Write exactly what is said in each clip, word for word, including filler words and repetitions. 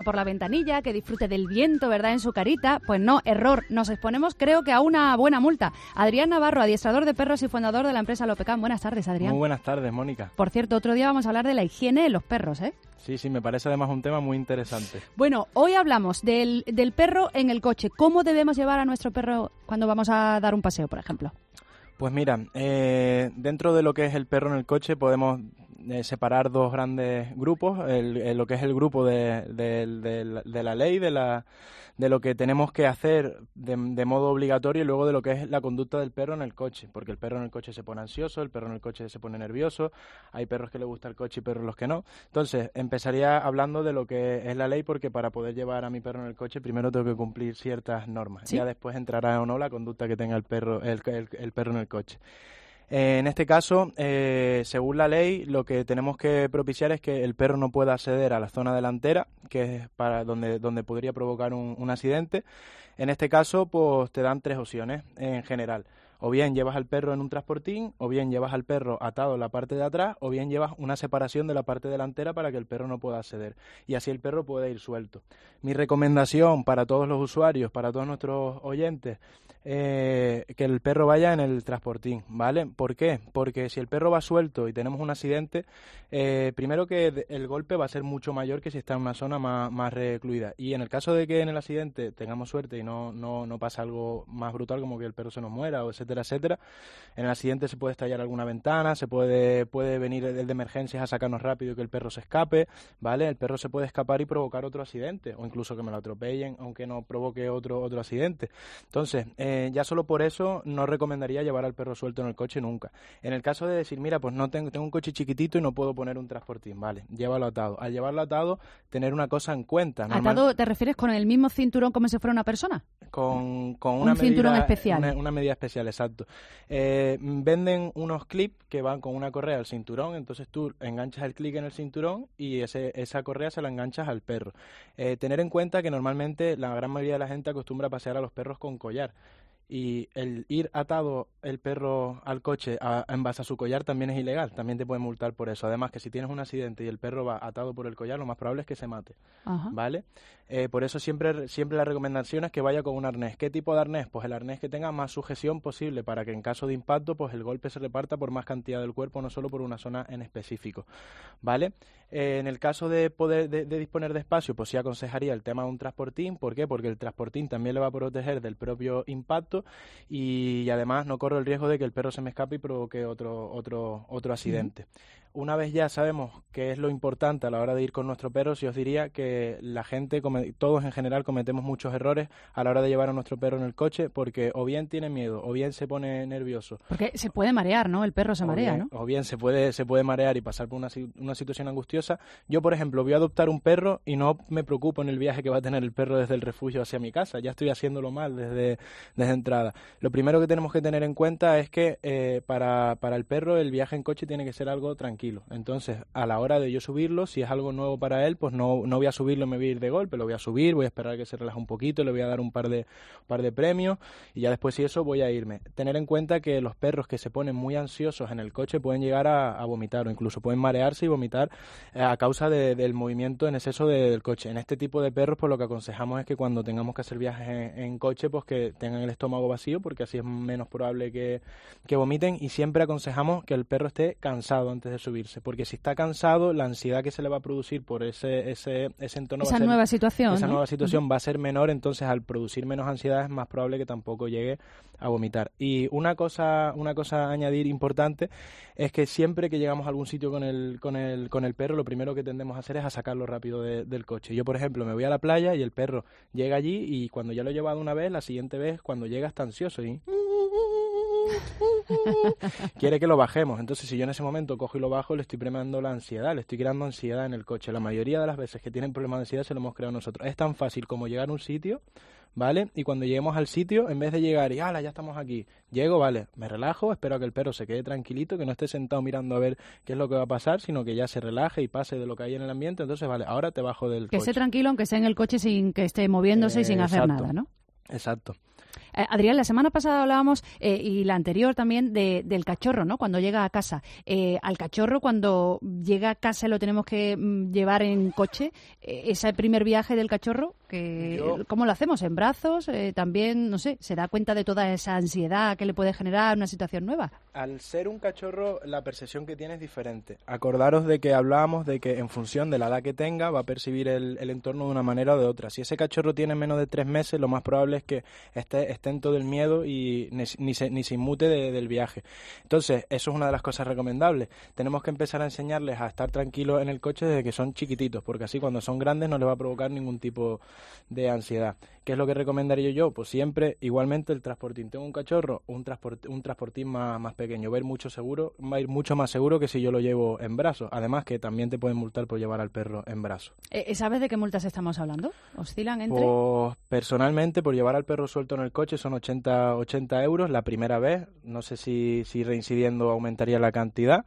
por la ventanilla, que disfrute del viento, ¿verdad?, en su carita. Pues no, error. Nos exponemos, creo que a una buena multa. Adrián Navarro, adiestrador de perros y fundador de la empresa Lopecam. Buenas tardes, Adrián. Muy buenas tardes, Mónica. Por cierto, otro día vamos a hablar de la higiene de los perros, ¿eh? Sí, sí, me parece además un tema muy interesante. Bueno, hoy hablamos del, del perro en el coche. ¿Cómo debemos llevar a nuestro perro cuando vamos a dar un paseo, por ejemplo? Pues mira, eh, dentro de lo que es el perro en el coche podemos eh, separar dos grandes grupos, el, el, lo que es el grupo de, de, de, de la ley, de, la, de lo que tenemos que hacer de, de modo obligatorio y luego de lo que es la conducta del perro en el coche, porque el perro en el coche se pone ansioso, el perro en el coche se pone nervioso, hay perros que les gusta el coche y perros los que no. Entonces, empezaría hablando de lo que es la ley, porque para poder llevar a mi perro en el coche primero tengo que cumplir ciertas normas. ¿Sí? Ya después entrará o no la conducta que tenga el perro, el, el, el perro en el coche. Eh, en este caso, eh, según la ley, lo que tenemos que propiciar es que el perro no pueda acceder a la zona delantera, que es para donde, donde podría provocar un, un accidente. En este caso, pues te dan tres opciones en general. O bien llevas al perro en un transportín, o bien llevas al perro atado en la parte de atrás, o bien llevas una separación de la parte delantera para que el perro no pueda acceder. Y así el perro puede ir suelto. Mi recomendación para todos los usuarios, para todos nuestros oyentes, eh, que el perro vaya en el transportín, ¿vale? ¿Por qué? Porque si el perro va suelto y tenemos un accidente, eh, primero que el golpe va a ser mucho mayor que si está en una zona más, más recluida. Y en el caso de que en el accidente tengamos suerte y no, no, no pasa algo más brutal como que el perro se nos muera o etcétera, etcétera, en el accidente se puede estallar alguna ventana, se puede, puede venir el de emergencias a sacarnos rápido y que el perro se escape, ¿vale? El perro se puede escapar y provocar otro accidente, o incluso que me lo atropellen, aunque no provoque otro, otro accidente. Entonces, eh, ya solo por eso no recomendaría llevar al perro suelto en el coche nunca. En el caso de decir, mira, pues no tengo, tengo un coche chiquitito y no puedo poner un transportín, vale, llévalo atado. Al llevarlo atado, tener una cosa en cuenta. Normal, ¿atado te refieres con el mismo cinturón como si fuera una persona? Con, con una un medida, cinturón especial. Una, una medida especial, exacto. Eh, venden unos clips que van con una correa al cinturón, entonces tú enganchas el clip en el cinturón y ese, esa correa se la enganchas al perro. Eh, tener en cuenta que normalmente la gran mayoría de la gente acostumbra a pasear a los perros con collar. Y el ir atado el perro al coche a, en base a su collar también es ilegal, también te pueden multar por eso. Además que si tienes un accidente y el perro va atado por el collar, lo más probable es que se mate. Ajá. ¿Vale? Eh, por eso siempre, siempre la recomendación es que vaya con un arnés. ¿Qué tipo de arnés? Pues el arnés que tenga más sujeción posible para que en caso de impacto pues el golpe se reparta por más cantidad del cuerpo, no solo por una zona en específico. ¿Vale? Eh, en el caso de poder de, de disponer de espacio, pues sí aconsejaría el tema de un transportín. ¿Por qué? Porque el transportín también le va a proteger del propio impacto y además no corro el riesgo de que el perro se me escape y provoque otro, otro, otro accidente. Uh-huh. Una vez ya sabemos qué es lo importante a la hora de ir con nuestro perro, sí os diría que la gente, todos en general, cometemos muchos errores a la hora de llevar a nuestro perro en el coche porque o bien tiene miedo o bien se pone nervioso. Porque se puede marear, ¿no? El perro se marea, bien, ¿no? O bien se puede, se puede marear y pasar por una, una situación angustiosa. Yo, por ejemplo, voy a adoptar un perro y no me preocupo en el viaje que va a tener el perro desde el refugio hacia mi casa. Ya estoy haciéndolo mal desde, desde entrada. Lo primero que tenemos que tener en cuenta es que eh, para, para el perro el viaje en coche tiene que ser algo tranquilo. Entonces, a la hora de yo subirlo, si es algo nuevo para él, pues no, no voy a subirlo y me voy a ir de golpe, lo voy a subir, voy a esperar a que se relaje un poquito, le voy a dar un par de, un par de premios y ya después si eso voy a irme. Tener en cuenta que los perros que se ponen muy ansiosos en el coche pueden llegar a, a vomitar o incluso pueden marearse y vomitar eh, a causa de, del movimiento en exceso de, del coche. En este tipo de perros, pues lo que aconsejamos es que cuando tengamos que hacer viajes en, en coche, pues que tengan el estómago vacío porque así es menos probable que, que vomiten y siempre aconsejamos que el perro esté cansado antes de subir. Porque si está cansado, la ansiedad que se le va a producir por ese ese, ese entorno esa va a ser, nueva situación, esa ¿no? nueva situación uh-huh. va a ser menor, entonces al producir menos ansiedad es más probable que tampoco llegue a vomitar. Y una cosa una cosa a añadir importante es que siempre que llegamos a algún sitio con el con el con el perro, lo primero que tendemos a hacer es a sacarlo rápido de, del coche. Yo, por ejemplo, me voy a la playa y el perro llega allí y cuando ya lo he llevado una vez, la siguiente vez cuando llega está ansioso y quiere que lo bajemos. Entonces, si yo en ese momento cojo y lo bajo, le estoy premiando la ansiedad, le estoy creando ansiedad en el coche. La mayoría de las veces que tienen problemas de ansiedad se lo hemos creado nosotros. Es tan fácil como llegar a un sitio, ¿vale? Y cuando lleguemos al sitio, en vez de llegar y ¡hala, ya estamos aquí! Llego, vale, me relajo, espero a que el perro se quede tranquilito, que no esté sentado mirando a ver qué es lo que va a pasar, sino que ya se relaje y pase de lo que hay en el ambiente. Entonces, vale, ahora te bajo del que coche. Que esté tranquilo, aunque esté en el coche sin que esté moviéndose eh, y sin hacer exacto. nada, ¿no? Exacto. Eh, Adrián, la semana pasada hablábamos, eh, y la anterior también, de, del cachorro, ¿no? Cuando llega a casa. Eh, al cachorro, cuando llega a casa, lo tenemos que mm, llevar en coche. Eh, ese primer viaje del cachorro, que Yo... ¿cómo lo hacemos? ¿En brazos? Eh, también, no sé, ¿se da cuenta de toda esa ansiedad que le puede generar una situación nueva? Al ser un cachorro, la percepción que tiene es diferente. Acordaros de que hablábamos de que en función de la edad que tenga, va a percibir el, el entorno de una manera o de otra. Si ese cachorro tiene menos de tres meses, lo más probable es que esté, esté en todo el miedo y ni, ni, se, ni se inmute de, del viaje. Entonces, eso es una de las cosas recomendables. Tenemos que empezar a enseñarles a estar tranquilos en el coche desde que son chiquititos, porque así cuando son grandes no les va a provocar ningún tipo de ansiedad. ¿Qué es lo que recomendaría yo? Pues siempre, igualmente, el transportín. Tengo un cachorro, un, transport, un transportín más, más pequeño. Va a ir mucho seguro, va a ir mucho más seguro que si yo lo llevo en brazos. Además, que también te pueden multar por llevar al perro en brazos. ¿Sabes de qué multas estamos hablando? ¿Oscilan entre...? Pues, personalmente, por llevar al perro suelto en el coche son ochenta, ochenta euros la primera vez. No sé si, si reincidiendo aumentaría la cantidad.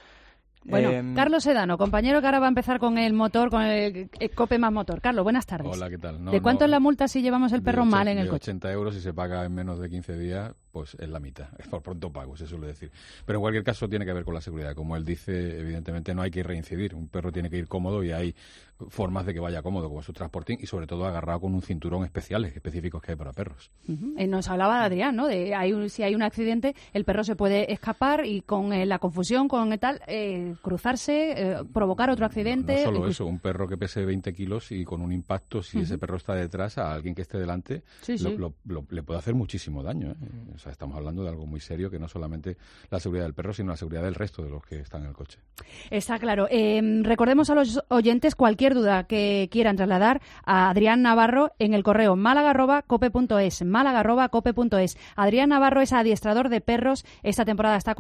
Bueno, eh, Carlos Sedano, compañero que ahora va a empezar con el motor, con el, el Cope más motor. Carlos, buenas tardes. Hola, ¿qué tal? No, ¿De cuánto no, es la multa si llevamos el perro ocho, mal en el de coche? ochenta euros si se paga en menos de quince días, pues es la mitad, es por pronto pago, se suele decir. Pero en cualquier caso tiene que ver con la seguridad. Como él dice, evidentemente no hay que reincidir. Un perro tiene que ir cómodo y hay formas de que vaya cómodo, como su transportín, y sobre todo agarrado con un cinturón especiales, específicos que hay para perros. Uh-huh. Eh, nos hablaba de Adrián, ¿no? De hay un, si hay un accidente, el perro se puede escapar y con eh, la confusión, con el tal, eh, cruzarse, eh, provocar otro accidente. No, no solo incluso... eso, un perro que pese veinte kilos y con un impacto, si uh-huh. ese perro está detrás, a alguien que esté delante, sí, sí. Lo, lo, lo, le puede hacer muchísimo daño, ¿eh? O sea, estamos hablando de algo muy serio, que no solamente la seguridad del perro, sino la seguridad del resto de los que están en el coche. Está claro. Eh, recordemos a los oyentes cualquier duda que quieran trasladar a Adrián Navarro en el correo málaga arroba cope punto es, málaga arroba cope punto es. Adrián Navarro es adiestrador de perros. Esta temporada está con